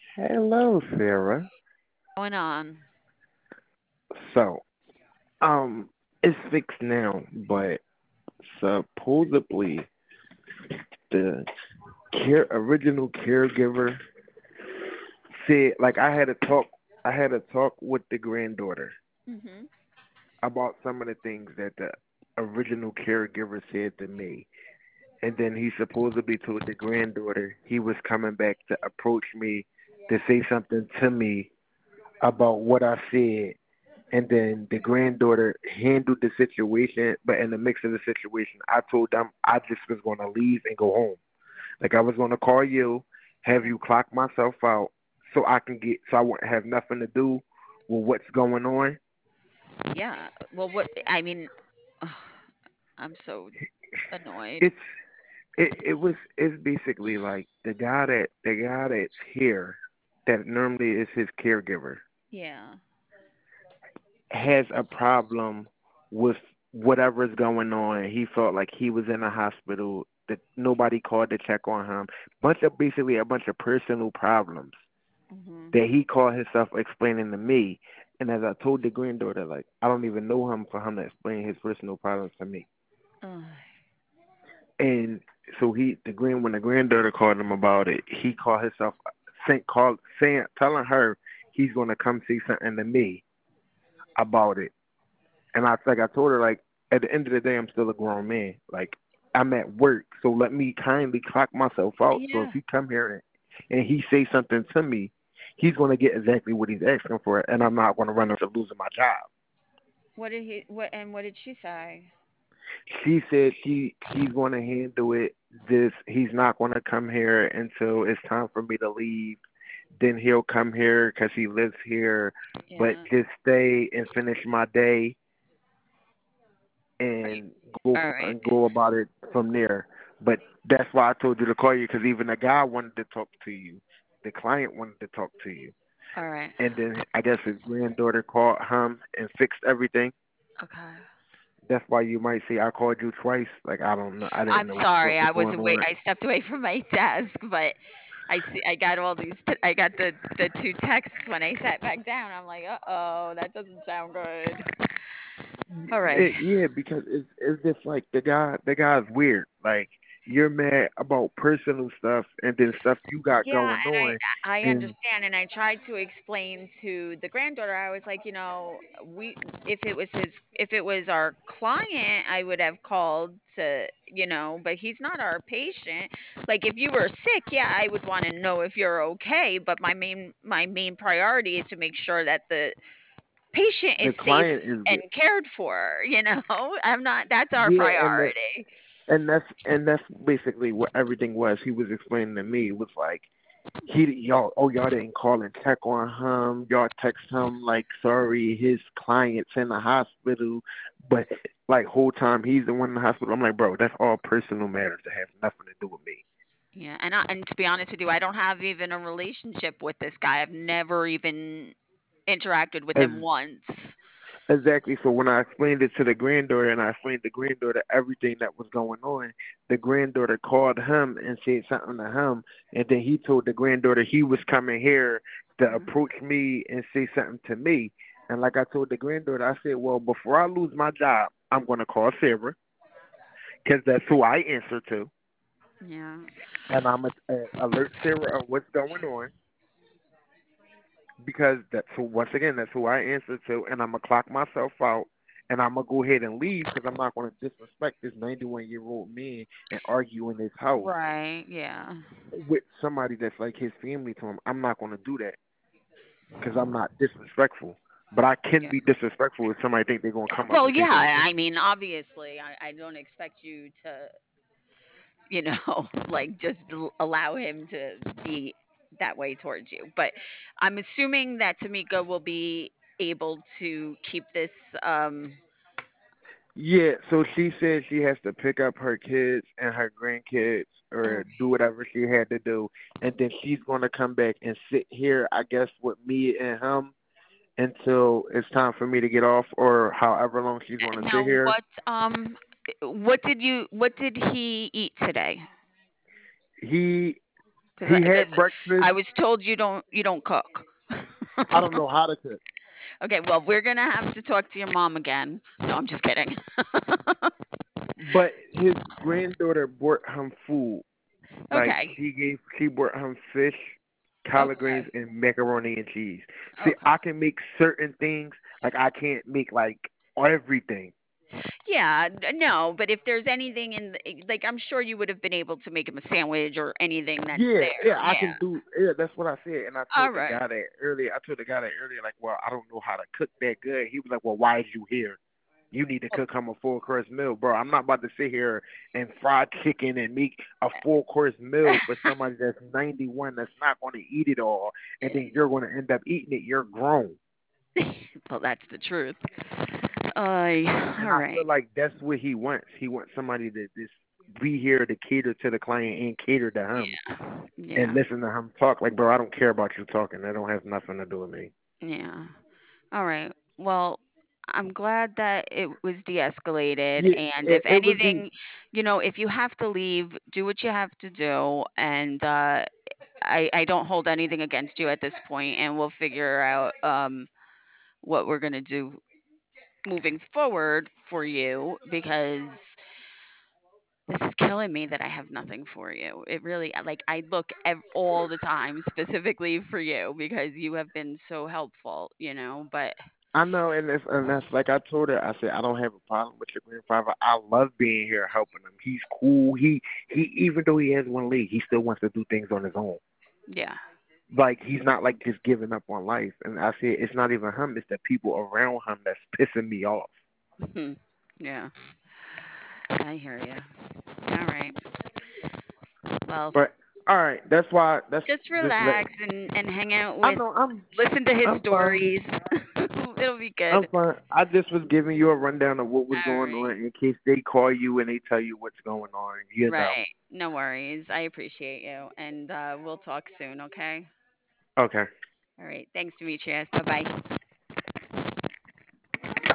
Hello, Sarah. Going on. So, it's fixed now, but supposedly the original caregiver said, like, I had a talk with the granddaughter Mhm. about some of the things that the original caregiver said to me, and then he supposedly told the granddaughter he was coming back to approach me to say something to me about what I said, and then the granddaughter handled the situation. But in the mix of the situation, I told them I just was going to leave and go home. Like I was going to call you, have Yeah. you clock myself out so I wouldn't have nothing to do with what's going on. Yeah. Well, what I mean, ugh, I'm so annoyed. It's it's basically like the guy that's here that normally is his caregiver Yeah. has a problem with whatever's going on. He felt like he was in a hospital, that nobody called to check on him. Basically a bunch of personal problems Mhm. that he called himself explaining to me. And as I told the granddaughter, like I don't even know him for him to explain his personal problems to me. Ugh. And so when the granddaughter called him about it, he called himself saying telling her he's gonna come say something to me about it. And I told her, like, at the end of the day, I'm still a grown man. Like, I'm at work, so let me kindly clock myself out. So if Yeah. he come here and he say something to me, he's gonna get exactly what he's asking for, and I'm not gonna run into losing my job. What did she say? She said he's gonna handle it. He's not gonna come here until it's time for me to leave. Then he'll come here because he lives here, but Yeah. just stay and finish my day Are you and all right? go about it from there. But that's why I told you to call you, because even the guy wanted to talk to you, the client wanted to talk to you, All right. and then I guess his granddaughter called him and fixed everything. Okay. That's why you might see I called you twice. Like I don't know, I didn't I'm know sorry. what was I was going away. on. I stepped away from my desk, but I see. I got all these. I got the two texts when I sat back down. I'm like, oh, that doesn't sound good. All right. Yeah, because it's just like the guy's weird. Like you're mad about personal stuff and then stuff you got Yeah, going and on, I and understand, and I tried to explain to the granddaughter. I was like, we if it was our client, I would have called to, but he's not our patient. Like if you were sick, yeah, I would want to know if you're okay, but my main priority is to make sure that the patient the is safe client is and cared for, I'm not That's our yeah, priority. and that's basically what everything was. He was explaining to me, it was like y'all didn't call and check on him. Y'all text him like sorry his client's in the hospital, but like whole time he's the one in the hospital. I'm like, bro, that's all personal matters that have nothing to do with me. Yeah, and to be honest with you, I don't have even a relationship with this guy. I've never even interacted with him As once. Exactly. So when I explained it to the granddaughter and I explained the granddaughter everything that was going on, the granddaughter called him and said something to him, and then he told the granddaughter he was coming here to Mhm. approach me and say something to me. And like I told the granddaughter, I said, well, before I lose my job, I'm going to call Sarah because that's who I answer to, Yeah. and I'm going to alert Sarah of what's going on because that's who, once again, that's who I answer to, and I'm gonna clock myself out, and I'm gonna go ahead and leave because I'm not gonna disrespect this 91-year-old man and argue in his house Right. Yeah. with somebody that's like his family to him. I'm not gonna do that because I'm not disrespectful. But I can Yeah. be disrespectful if somebody think they're gonna come up Well, and say yeah. something to I me. mean, obviously, I don't expect you to, like just allow him to be that way towards you. But I'm assuming that Tamika will be able to keep this. Yeah, so she said she has to pick up her kids and her grandkids or do whatever she had to do, and then she's gonna come back and sit here, I guess, with me and him until it's time for me to get off or however long she's going to sit Now, here. what did he eat today? He Because He had breakfast. I was told you don't cook. I don't know how to cook, Okay, well, we're gonna have to talk to your mom again. No, I'm just kidding. but his granddaughter brought him food. Like Okay. she brought him fish, collard greens, Okay. and macaroni and cheese. See, Okay. I can make certain things. Like I can't make like everything. Yeah, no, but if there's anything like, I'm sure you would have been able to make him a sandwich or anything that's Yeah, there. yeah, I Yeah. can do. Yeah, that's what I said. And I All told the right. guy that earlier. I told the guy that earlier, like, well, I don't know how to cook that good. He was like, well, why is you here? You need to Well, cook him a full course meal, bro. I'm not about to sit here and fry chicken and make a full course meal for somebody that's 91 that's not going to eat it all, and then you're going to end up eating it. You're grown, well, that's the truth. and All I right. feel like that's what he wants. He wants somebody to just be here to cater to the client and cater to him Yeah. and Yeah. listen to him talk. Like, bro, I don't care about you talking. That don't have nothing to do with me. Yeah. All right. Well, I'm glad that it was de-escalated, Yeah, and if it was the. anything, if you have to leave, do what you have to do, and I don't hold anything against you at this point, and we'll figure out what we're gonna do moving forward for you, because this is killing me that I have nothing for you. It really, like, I look all the time specifically for you because you have been so helpful, but I know, and that's like I told her. I said I don't have a problem with your grandfather. I love being here helping him. He's cool. He even though he has one leg, he still wants to do things on his own. yeah. Like he's not like just giving up on life. And I said it's not even him. It's the people around him that's pissing me off. Yeah, I hear you. All right. Well, But all right, that's why. That's just just let. relax and hang out I with, know listen to his I'm fine. stories. It'll be I'm good. fine. I just was giving you a rundown of what was All going on right. in case they call you and they tell you what's going on. You know. Right. No worries. I appreciate you. And we'll talk soon, okay? Okay. All right. Thanks, Demetrius. Bye bye.